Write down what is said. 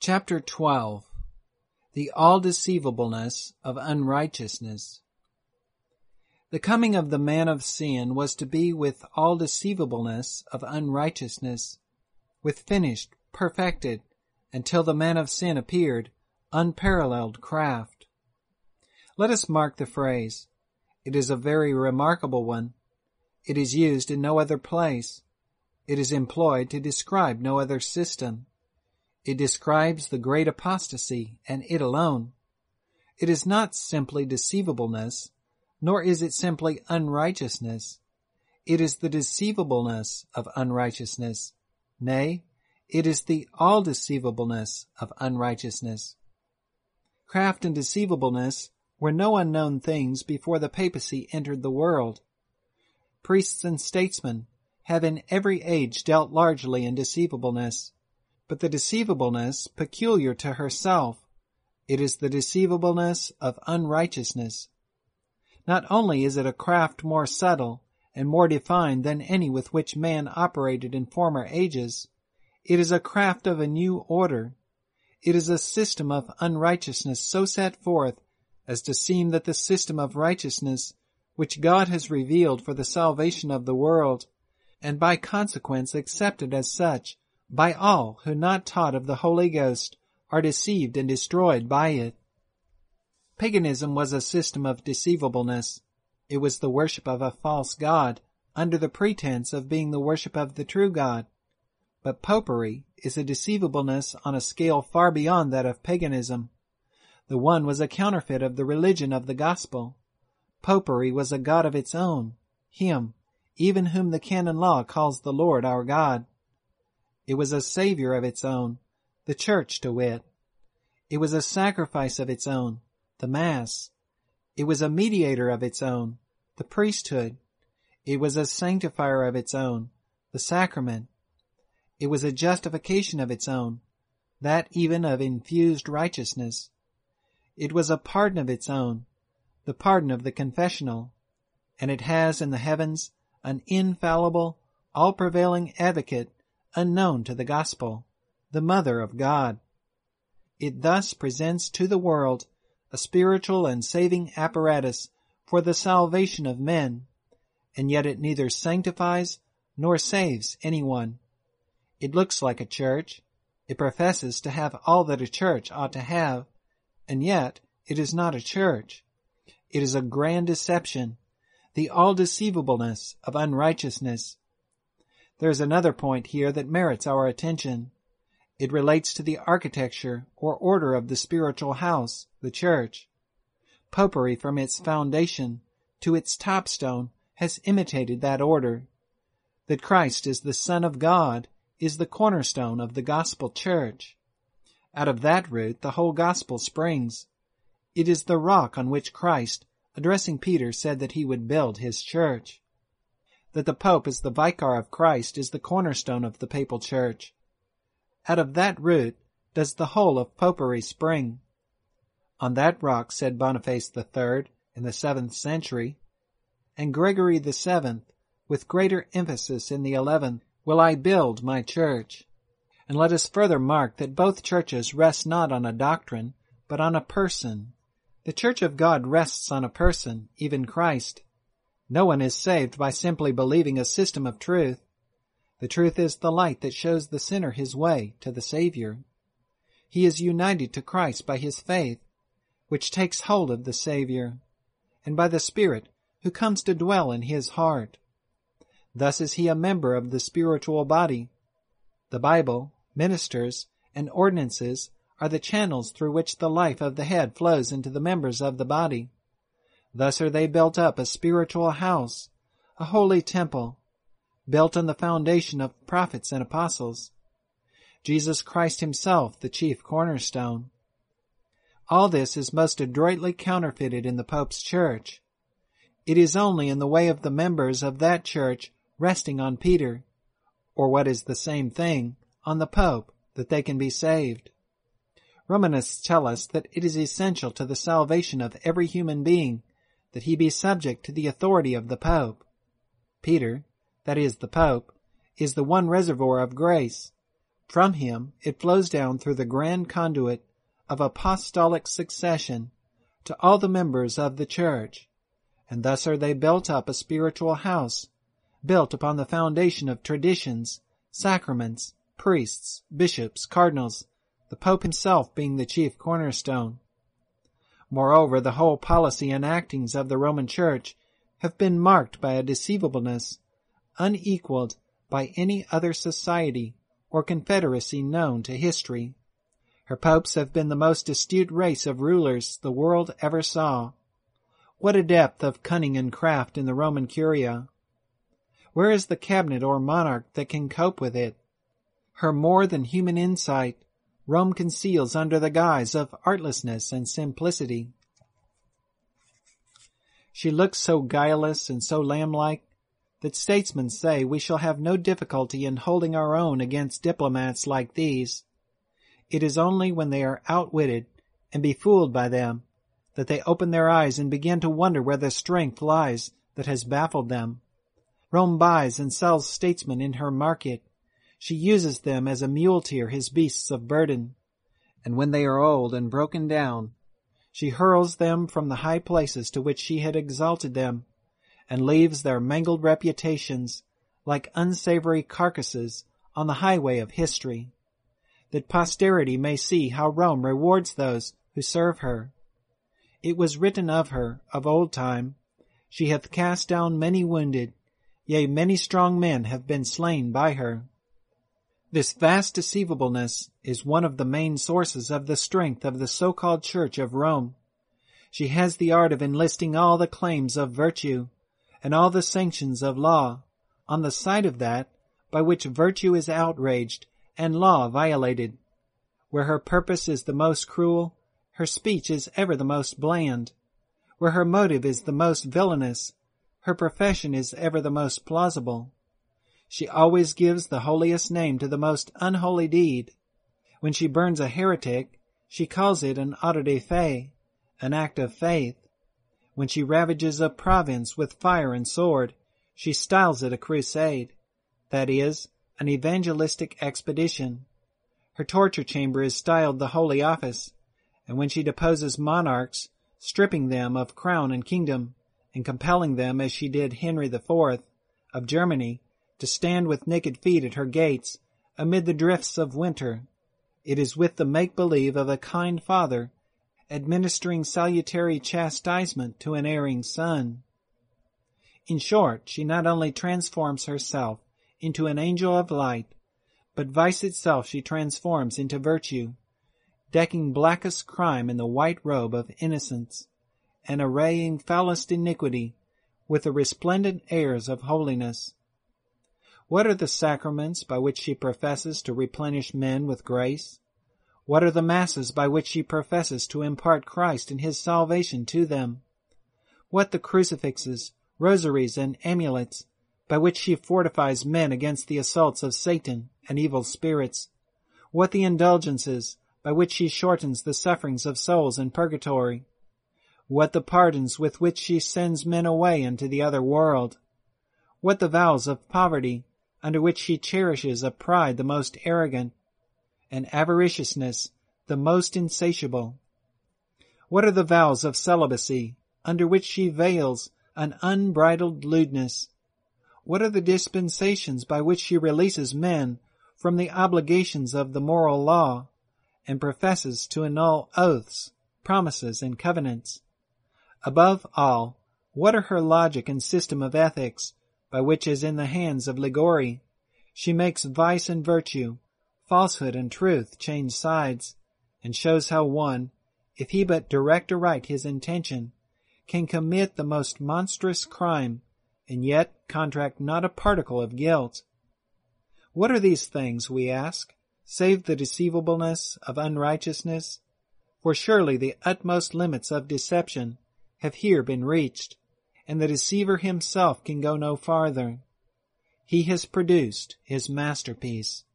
Chapter 12. The all-deceivableness of unrighteousness. The coming of the man of sin was to be with all deceivableness of unrighteousness, with finished, perfected, until the man of sin appeared, unparalleled craft. Let us mark the phrase. It is a very remarkable one. It is used in no other place. It is employed to describe no other system. It describes the great apostasy, and it alone. It is not simply deceivableness, nor is it simply unrighteousness. It is the deceivableness of unrighteousness. Nay, it is the all-deceivableness of unrighteousness. Craft and deceivableness were no unknown things before the papacy entered the world. Priests and statesmen have in every age dealt largely in deceivableness. But the deceivableness peculiar to herself, it is the deceivableness of unrighteousness. Not only is it a craft more subtle and more defined than any with which man operated in former ages, it is a craft of a new order. It is a system of unrighteousness so set forth as to seem that the system of righteousness which God has revealed for the salvation of the world, and by consequence accepted as such, by all who not taught of the Holy Ghost are deceived and destroyed by it. Paganism was a system of deceivableness. It was the worship of a false god under the pretense of being the worship of the true God. But popery is a deceivableness on a scale far beyond that of paganism. The one was a counterfeit of the religion of the gospel. Popery was a god of its own, him, even whom the canon law calls the Lord our God. It was a savior of its own, the church to wit. It was a sacrifice of its own, the Mass. It was a mediator of its own, the priesthood. It was a sanctifier of its own, the sacrament. It was a justification of its own, that even of infused righteousness. It was a pardon of its own, the pardon of the confessional. And it has in the heavens an infallible, all-prevailing advocate unknown to the gospel, the Mother of God. It thus presents to the world a spiritual and saving apparatus for the salvation of men, and yet it neither sanctifies nor saves anyone. It looks like a church. It professes to have all that a church ought to have, and yet it is not a church. It is a grand deception, the all-deceivableness of unrighteousness. There is another point here that merits our attention. It relates to the architecture or order of the spiritual house, the church. Popery from its foundation to its topstone has imitated that order. That Christ is the Son of God is the cornerstone of the gospel church. Out of that root the whole gospel springs. It is the rock on which Christ, addressing Peter, said that he would build his church. That the Pope is the vicar of Christ is the cornerstone of the papal church. Out of that root does the whole of popery spring. On that rock, said Boniface III in the 7th century, and Gregory VII, with greater emphasis in the 11th, will I build my church. And let us further mark that both churches rest not on a doctrine, but on a person. The Church of God rests on a person, even Christ. No one is saved by simply believing a system of truth. The truth is the light that shows the sinner his way to the Savior. He is united to Christ by his faith, which takes hold of the Savior, and by the Spirit who comes to dwell in his heart. Thus is he a member of the spiritual body. The Bible, ministers, and ordinances are the channels through which the life of the head flows into the members of the body. Thus are they built up a spiritual house, a holy temple, built on the foundation of prophets and apostles. Jesus Christ himself, the chief cornerstone. All this is most adroitly counterfeited in the Pope's church. It is only in the way of the members of that church resting on Peter, or what is the same thing, on the Pope, that they can be saved. Romanists tell us that it is essential to the salvation of every human being that he be subject to the authority of the Pope. Peter, that is the Pope, is the one reservoir of grace, From him it flows down through the grand conduit of apostolic succession to all the members of the church, and thus are they built up a spiritual house, built upon the foundation of traditions, sacraments, priests, bishops, cardinals, the Pope himself being the chief cornerstone. Moreover, the whole policy and actings of the Roman Church have been marked by a deceivableness unequaled by any other society or confederacy known to history. Her popes have been the most astute race of rulers the world ever saw. What a depth of cunning and craft in the Roman Curia! Where is the cabinet or monarch that can cope with it? Her more than human insight Rome conceals under the guise of artlessness and simplicity. She looks so guileless and so lamb-like that statesmen say we shall have no difficulty in holding our own against diplomats like these. It is only when they are outwitted and befooled by them that they open their eyes and begin to wonder where the strength lies that has baffled them. Rome buys and sells statesmen in her market. She uses them as a muleteer his beasts of burden. And when they are old and broken down, she hurls them from the high places to which she had exalted them, and leaves their mangled reputations like unsavory carcasses on the highway of history, that posterity may see how Rome rewards those who serve her. It was written of her of old time, She hath cast down many wounded, yea, many strong men have been slain by her. This vast deceivableness is one of the main sources of the strength of the so-called Church of Rome. She has the art of enlisting all the claims of virtue and all the sanctions of law on the side of that by which virtue is outraged and law violated. Where her purpose is the most cruel, her speech is ever the most bland. Where her motive is the most villainous, her profession is ever the most plausible. She always gives the holiest name to the most unholy deed. When she burns a heretic, she calls it an auto de fe, an act of faith. When she ravages a province with fire and sword, she styles it a crusade, that is, an evangelistic expedition. Her torture chamber is styled the Holy Office, and when she deposes monarchs, stripping them of crown and kingdom, and compelling them, as she did Henry IV. Of Germany, to stand with naked feet at her gates amid the drifts of winter, it is with the make-believe of a kind father administering salutary chastisement to an erring son. In short, she not only transforms herself into an angel of light, but vice itself she transforms into virtue, decking blackest crime in the white robe of innocence, and arraying foulest iniquity with the resplendent airs of holiness. What are the sacraments by which she professes to replenish men with grace? What are the masses by which she professes to impart Christ and his salvation to them? What the crucifixes, rosaries, and amulets by which she fortifies men against the assaults of Satan and evil spirits? What the indulgences by which she shortens the sufferings of souls in purgatory? What the pardons with which she sends men away into the other world? What the vows of poverty under which she cherishes a pride the most arrogant, and avariciousness the most insatiable? What are the vows of celibacy under which she veils an unbridled lewdness? What are the dispensations by which she releases men from the obligations of the moral law, and professes to annul oaths, promises, and covenants? Above all, what are her logic and system of ethics, by which, as in the hands of Ligori, she makes vice and virtue, falsehood and truth change sides, and shows how one, if he but direct aright his intention, can commit the most monstrous crime, and yet contract not a particle of guilt? What are these things, we ask, save the deceivableness of unrighteousness? For surely the utmost limits of deception have here been reached, and the deceiver himself can go no farther. He has produced his masterpiece.